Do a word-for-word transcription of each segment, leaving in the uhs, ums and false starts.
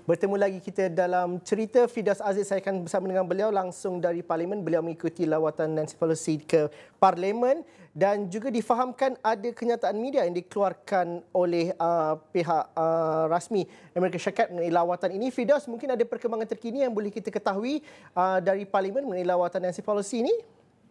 Bertemu lagi kita dalam cerita Firdaus Aziz. Saya akan bersama dengan beliau langsung dari Parlimen. Beliau mengikuti lawatan Nancy Pelosi ke Parlimen dan juga difahamkan ada kenyataan media yang dikeluarkan oleh uh, pihak uh, rasmi Amerika Syarikat mengenai lawatan ini. Firdaus, mungkin ada perkembangan terkini yang boleh kita ketahui uh, dari Parlimen mengenai lawatan Nancy Pelosi ini?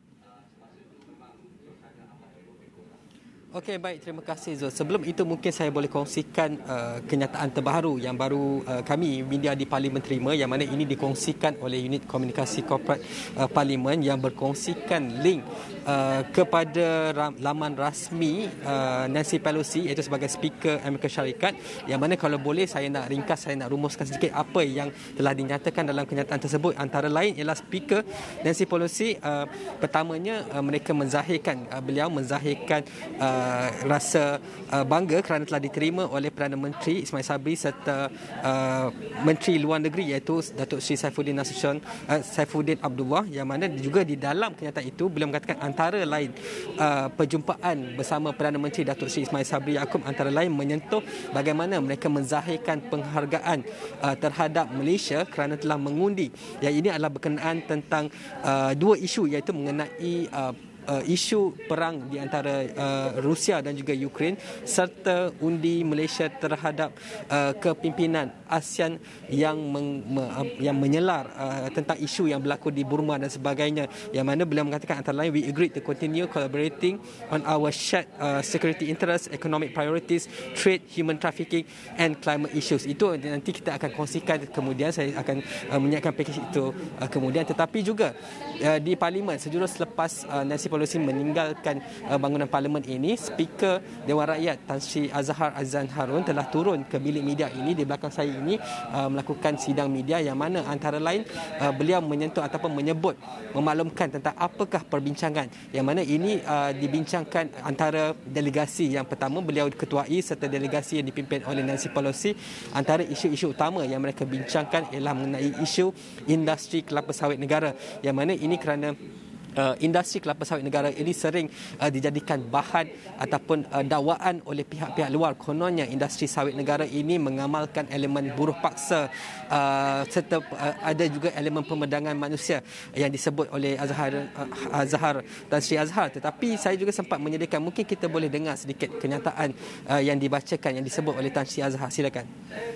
Okey, baik, terima kasih Zul. Sebelum itu mungkin saya boleh kongsikan uh, kenyataan terbaru yang baru uh, kami media di Parlimen terima, yang mana ini dikongsikan oleh unit komunikasi korporat uh, Parlimen yang berkongsikan link uh, kepada laman rasmi uh, Nancy Pelosi, iaitu sebagai Speaker Amerika Syarikat, yang mana kalau boleh saya nak ringkas, saya nak rumuskan sedikit apa yang telah dinyatakan dalam kenyataan tersebut. Antara lain ialah Speaker Nancy Pelosi uh, pertamanya uh, mereka menzahirkan, uh, beliau menzahirkan uh, rasa uh, bangga kerana telah diterima oleh Perdana Menteri Ismail Sabri serta uh, Menteri Luar Negeri iaitu Datuk Seri Saifuddin Nasution uh, Saifuddin Abdullah, yang mana juga di dalam kenyataan itu beliau mengatakan antara lain uh, perjumpaan bersama Perdana Menteri Datuk Seri Ismail Sabri Yaakob antara lain menyentuh bagaimana mereka menzahirkan penghargaan uh, terhadap Malaysia kerana telah mengundi, yang ini adalah berkenaan tentang uh, dua isu, iaitu mengenai uh, Uh, isu perang di antara uh, Rusia dan juga Ukraine serta undi Malaysia terhadap uh, kepimpinan ASEAN yang meng, me, uh, yang menyelar uh, tentang isu yang berlaku di Burma dan sebagainya, yang mana beliau mengatakan antara lain we agreed to continue collaborating on our shared uh, security interests, economic priorities, trade, human trafficking and climate issues. Itu nanti kita akan kongsikan kemudian, saya akan uh, menyiapkan pakej itu uh, kemudian. Tetapi juga uh, di Parlimen sejurus selepas uh, Nancy Pelosi meninggalkan uh, bangunan Parlimen ini, Speaker Dewan Rakyat Tan Sri Azhar Azan Harun telah turun ke bilik media ini di belakang saya ini uh, melakukan sidang media, yang mana antara lain uh, beliau menyentuh ataupun menyebut, memaklumkan tentang apakah perbincangan yang mana ini uh, dibincangkan antara delegasi yang pertama beliau ketuai serta delegasi yang dipimpin oleh Nancy Pelosi. Antara isu-isu utama yang mereka bincangkan ialah mengenai isu industri kelapa sawit negara, yang mana ini kerana Uh, industri kelapa sawit negara ini sering uh, dijadikan bahan ataupun uh, dakwaan oleh pihak-pihak luar. Kononnya industri sawit negara ini mengamalkan elemen buruh paksa uh, serta uh, ada juga elemen pemedangan manusia yang disebut oleh Azhar uh, Azhar dan Sri Azhar. Tetapi saya juga sempat menyediakan, mungkin kita boleh dengar sedikit kenyataan uh, yang dibacakan yang disebut oleh Tan Sri Azhar. Silakan.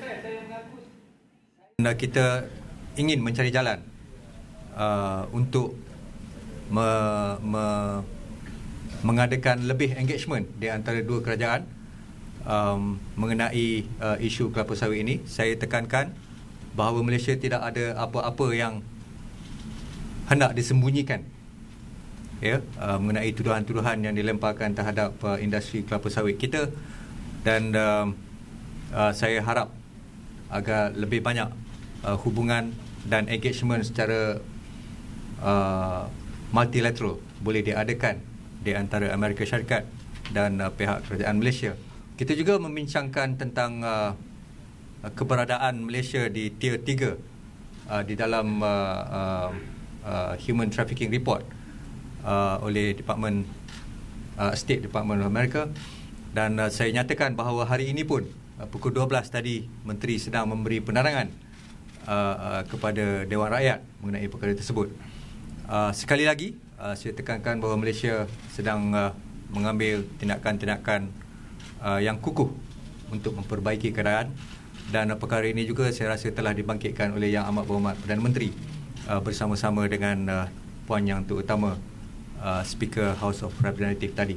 Kita ingin mencari jalan uh, untuk Me, me, mengadakan lebih engagement di antara dua kerajaan um, mengenai uh, isu kelapa sawit ini. Saya tekankan bahawa Malaysia tidak ada apa-apa yang hendak disembunyikan, ya, uh, mengenai tuduhan-tuduhan yang dilemparkan terhadap uh, industri kelapa sawit kita, dan uh, uh, saya harap agar lebih banyak uh, hubungan dan engagement secara uh, multilateral boleh diadakan di antara Amerika Syarikat dan uh, pihak kerajaan Malaysia. Kita juga membincangkan tentang uh, keberadaan Malaysia di tier tiga uh, di dalam uh, uh, uh, Human Trafficking Report uh, oleh Department uh, State Department of America, dan uh, saya nyatakan bahawa hari ini pun uh, pukul dua belas tadi Menteri sedang memberi penerangan uh, uh, kepada Dewan Rakyat mengenai perkara tersebut. Uh, sekali lagi, uh, saya tekankan bahawa Malaysia sedang uh, mengambil tindakan-tindakan uh, yang kukuh untuk memperbaiki keadaan, dan uh, perkara ini juga saya rasa telah dibangkitkan oleh Yang Amat Berhormat Perdana Menteri uh, bersama-sama dengan uh, Puan Yang Terutama uh, Speaker House of Representatives tadi.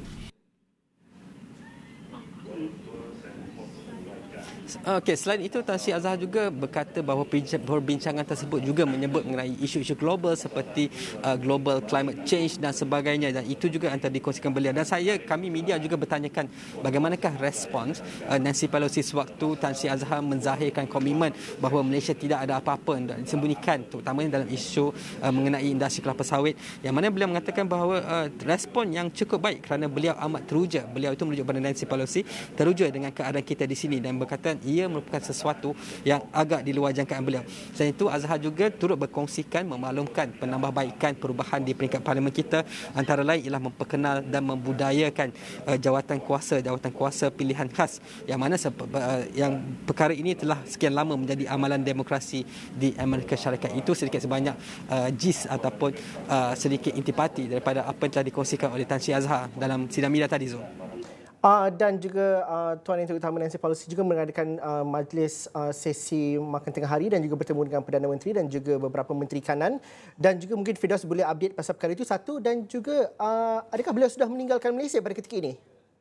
Okey, selain itu Tan Sri Azhar juga berkata bahawa perbincangan tersebut juga menyebut mengenai isu-isu global seperti uh, global climate change dan sebagainya, dan itu juga antara dikongsikan beliau. Dan saya, kami media juga bertanyakan bagaimanakah respons uh, Nancy Pelosi sewaktu Tan Sri Azhar menzahirkan komitmen bahawa Malaysia tidak ada apa-apa yang disembunyikan, terutamanya dalam isu uh, mengenai industri kelapa sawit, yang mana beliau mengatakan bahawa uh, respon yang cukup baik kerana beliau amat teruja. Beliau itu merujuk pada Nancy Pelosi, teruja dengan keadaan kita di sini, dan berkata ia merupakan sesuatu yang agak di luar jangkaan beliau. Selain itu, Azhar juga turut berkongsikan memaklumkan penambahbaikan perubahan di peringkat parlimen kita, antara lain ialah memperkenal dan membudayakan uh, jawatan kuasa jawatan kuasa pilihan khas, yang mana uh, yang perkara ini telah sekian lama menjadi amalan demokrasi di Amerika Syarikat. Itu sedikit sebanyak uh, gist ataupun uh, sedikit intipati daripada apa yang telah dikongsikan oleh Tan Sri Azhar dalam sidang media tadi, Zul. Uh, dan juga uh, Tuan Yang Utama Nancy Pelosi juga mengadakan uh, majlis uh, sesi makan tengah hari dan juga bertemu dengan Perdana Menteri dan juga beberapa Menteri Kanan, dan juga mungkin Firdaus boleh update pasal perkara itu satu, dan juga uh, adakah beliau sudah meninggalkan Malaysia pada ketika ini?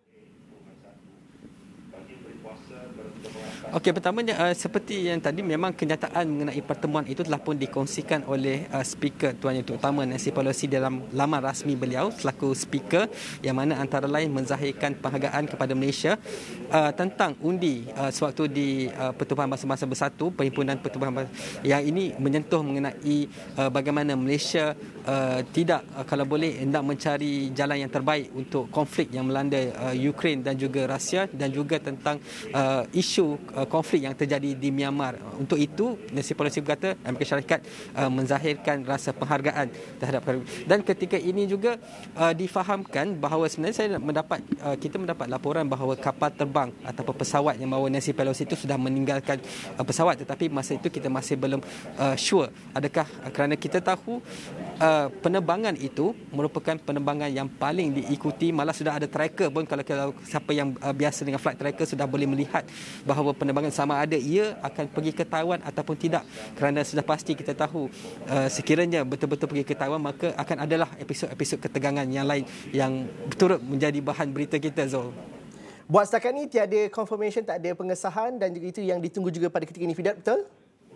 Okey, pertamanya uh, seperti yang tadi, memang kenyataan mengenai pertemuan itu telah pun dikongsikan oleh uh, speaker Tuan Yang Utama Nancy Pelosi dalam laman rasmi beliau selaku speaker, yang mana antara lain menzahirkan penghargaan kepada Malaysia uh, tentang undi uh, sewaktu di uh, Pertubuhan Bangsa-Bangsa Bersatu, Perhimpunan Pertubuhan Bangsa, yang ini menyentuh mengenai uh, bagaimana Malaysia uh, tidak uh, kalau boleh hendak mencari jalan yang terbaik untuk konflik yang melanda uh, Ukraine dan juga Rusia, dan juga tentang uh, isu uh, konflik yang terjadi di Myanmar. Untuk itu, Nancy Pelosi berkata Amerika Syarikat uh, menzahirkan rasa penghargaan terhadap perkara. Dan ketika ini juga uh, difahamkan bahawa sebenarnya saya mendapat uh, kita mendapat laporan bahawa kapal terbang ataupun pesawat yang bawa Nancy Pelosi itu sudah meninggalkan uh, pesawat, tetapi masa itu kita masih belum uh, sure adakah uh, kerana kita tahu uh, penerbangan itu merupakan penerbangan yang paling diikuti, malah sudah ada tracker pun. Kalau, kalau siapa yang uh, biasa dengan flight tracker sudah boleh melihat bahawa penerbangan sama ada ia akan pergi ke Taiwan ataupun tidak, kerana sudah pasti kita tahu uh, sekiranya betul-betul pergi ke Taiwan, maka akan adalah episod-episod ketegangan yang lain yang turut menjadi bahan berita kita, Zul. Buat setakat ni tiada confirmation, tak ada pengesahan, dan juga itu yang ditunggu juga pada ketika ini, Fidat, betul?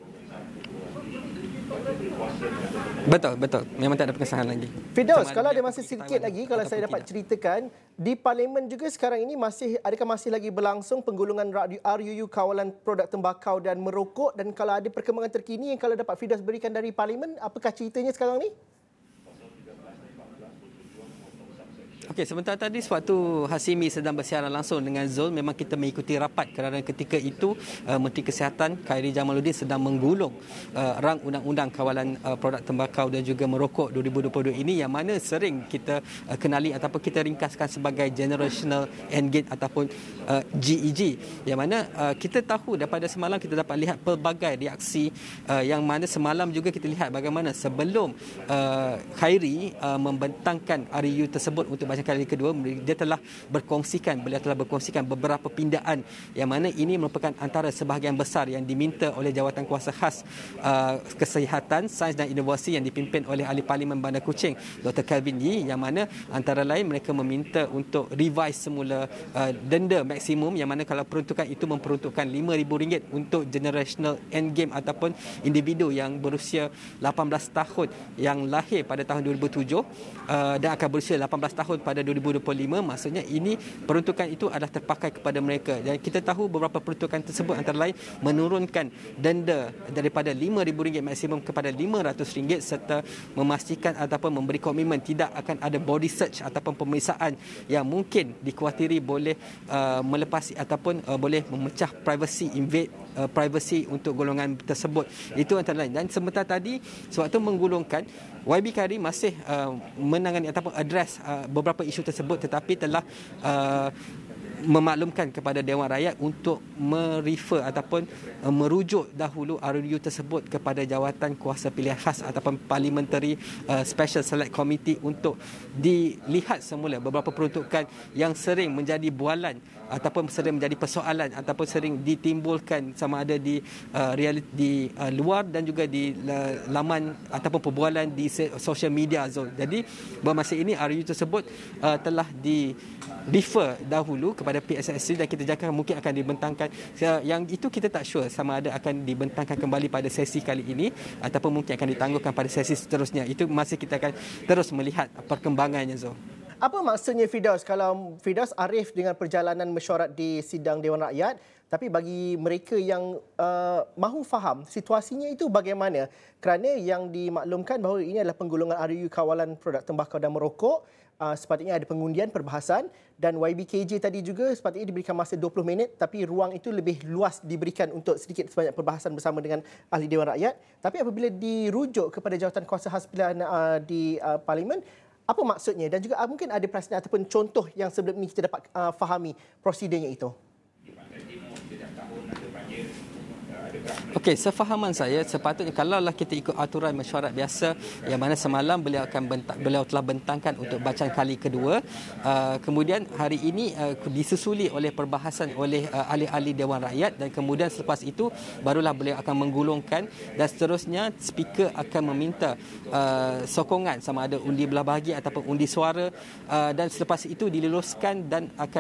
Betul, betul. Memang tak ada pengesahan lagi. Firdaus, kalau ada masa sedikit lagi, kalau saya dapat ceritakan, di Parlimen juga sekarang ini masih, adakah masih lagi berlangsung penggulungan R U U kawalan produk tembakau dan merokok, dan kalau ada perkembangan terkini yang kalau dapat Firdaus berikan dari Parlimen, apakah ceritanya sekarang ni? Okey, sebentar tadi sewaktu Hasimi sedang bersiaran langsung dengan Zul, memang kita mengikuti rapat kerana ketika itu uh, Menteri Kesihatan Khairy Jamaluddin sedang menggulung uh, rang undang-undang kawalan uh, produk tembakau dan juga merokok dua ribu dua puluh dua ini, yang mana sering kita uh, kenali ataupun kita ringkaskan sebagai Generational Endgame ataupun uh, G E G, yang mana uh, kita tahu daripada semalam kita dapat lihat pelbagai reaksi uh, yang mana semalam juga kita lihat bagaimana sebelum uh, Khairy uh, membentangkan R U U tersebut untuk kali kedua, dia telah berkongsikan beliau telah berkongsikan beberapa pindaan, yang mana ini merupakan antara sebahagian besar yang diminta oleh jawatan kuasa khas uh, Kesihatan, Sains dan Inovasi yang dipimpin oleh Ahli Parlimen Bandar Kuching Doktor Kelvin Yee, yang mana antara lain mereka meminta untuk revise semula uh, denda maksimum, yang mana kalau peruntukan itu memperuntukkan lima ribu ringgit untuk generational endgame ataupun individu yang berusia lapan belas tahun yang lahir pada tahun dua ribu tujuh uh, dan akan berusia lapan belas tahun pada dua ribu dua puluh lima. Maksudnya ini peruntukan itu adalah terpakai kepada mereka, dan kita tahu beberapa peruntukan tersebut antara lain menurunkan denda daripada lima ribu ringgit maksimum kepada lima ratus ringgit, serta memastikan ataupun memberi komitmen tidak akan ada body search ataupun pemeriksaan yang mungkin dikhawatiri boleh uh, melepasi ataupun uh, boleh memecah privacy, invade uh, privacy untuk golongan tersebut. Itu antara lain. Dan sebentar tadi sewaktu menggulungkan, Y B Khairy masih uh, menangani ataupun address uh, beberapa isu tersebut, tetapi telah uh, memaklumkan kepada Dewan Rakyat untuk merefer ataupun uh, merujuk dahulu R U U tersebut kepada jawatan kuasa pilihan khas ataupun Parliamentary uh, Special Select Committee untuk dilihat semula beberapa peruntukan yang sering menjadi bualan ataupun sering menjadi persoalan ataupun sering ditimbulkan sama ada di uh, realiti di uh, luar dan juga di uh, laman ataupun perbualan di social media, Zul. Jadi bermasa ini R U U tersebut uh, telah di refer dahulu kepada P S S C dan kita jangka mungkin akan dibentangkan. Yang itu kita tak sure sama ada akan dibentangkan kembali pada sesi kali ini ataupun mungkin akan ditangguhkan pada sesi seterusnya. Itu masih kita akan terus melihat perkembangannya, Zul. Apa maksudnya, Firdaus, kalau Firdaus arif dengan perjalanan mesyuarat di sidang Dewan Rakyat, tapi bagi mereka yang uh, mahu faham situasinya itu bagaimana? Kerana yang dimaklumkan bahawa ini adalah penggulungan R U U kawalan produk tembakau dan merokok, uh, sepatutnya ada pengundian perbahasan, dan Y B K J tadi juga sepatutnya diberikan masa dua puluh minit, tapi ruang itu lebih luas diberikan untuk sedikit sebanyak perbahasan bersama dengan ahli Dewan Rakyat. Tapi apabila dirujuk kepada jawatan kuasa khas pilihan uh, di uh, Parlimen, apa maksudnya? Dan juga uh, mungkin ada presiden ataupun contoh yang sebelum ini kita dapat uh, fahami prosedurnya itu. Okey, sefahaman saya sepatutnya kalaulah kita ikut aturan mesyuarat biasa yang mana semalam beliau akan bentang, beliau telah bentangkan untuk bacaan kali kedua, uh, kemudian hari ini uh, disusuli oleh perbahasan oleh uh, ahli-ahli Dewan Rakyat, dan kemudian selepas itu barulah beliau akan menggulungkan, dan seterusnya speaker akan meminta uh, sokongan sama ada undi belah bahagi ataupun undi suara, uh, dan selepas itu diluluskan dan akan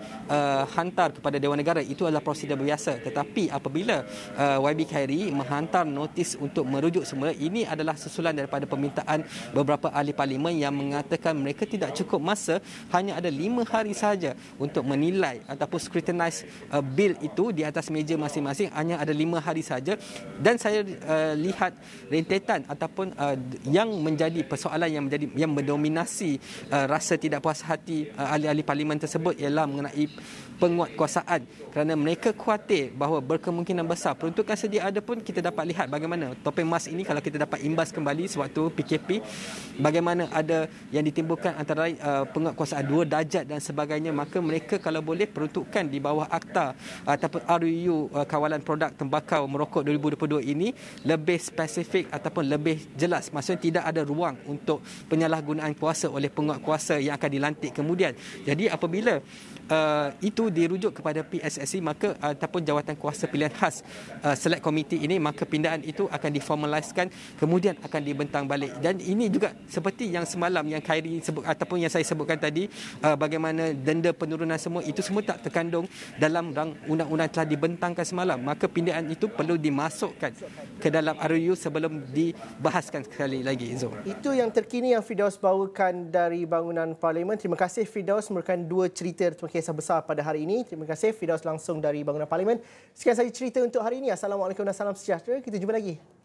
dihantar uh, kepada Dewan Negara. Itu adalah prosedur biasa. Tetapi apabila uh, Y B Khairi menghantar notis untuk merujuk semula, ini adalah susulan daripada permintaan beberapa ahli parlimen yang mengatakan mereka tidak cukup masa, hanya ada lima hari sahaja untuk menilai ataupun scrutinize uh, bil itu di atas meja masing-masing, hanya ada lima hari sahaja. Dan saya uh, lihat rentetan ataupun uh, yang menjadi persoalan yang menjadi yang mendominasi uh, rasa tidak puas hati uh, ahli-ahli parlimen tersebut ialah mengenai penguatkuasaan, kerana mereka khawatir bahawa berkemungkinan besar peruntukan sedia ada pun kita dapat lihat bagaimana topeng emas ini kalau kita dapat imbas kembali sewaktu P K P, bagaimana ada yang ditimbulkan antara uh, penguatkuasaan dua darjat dan sebagainya, maka mereka kalau boleh peruntukan di bawah akta ataupun R U U uh, kawalan produk tembakau merokok dua ribu dua puluh dua ini lebih spesifik ataupun lebih jelas, maksudnya tidak ada ruang untuk penyalahgunaan kuasa oleh penguatkuasa yang akan dilantik kemudian. Jadi apabila Uh, itu dirujuk kepada P S S C maka uh, ataupun jawatan kuasa pilihan khas uh, select committee ini, maka pindaan itu akan diformaliskan kemudian akan dibentang balik. Dan ini juga seperti yang semalam yang Khairi sebut ataupun yang saya sebutkan tadi, uh, bagaimana denda penurunan semua itu semua tak terkandung dalam rang undang-undang telah dibentangkan semalam, maka pindaan itu perlu dimasukkan ke dalam R U U sebelum dibahaskan sekali lagi. Zul. Itu yang terkini yang Firdaus bawakan dari bangunan Parlimen. Terima kasih Firdaus, merupakan dua cerita kisah besar pada hari ini. Terima kasih Firdaus langsung dari bangunan Parlimen. Sekian saja cerita untuk hari ini. Assalamualaikum dan salam sejahtera. Kita jumpa lagi.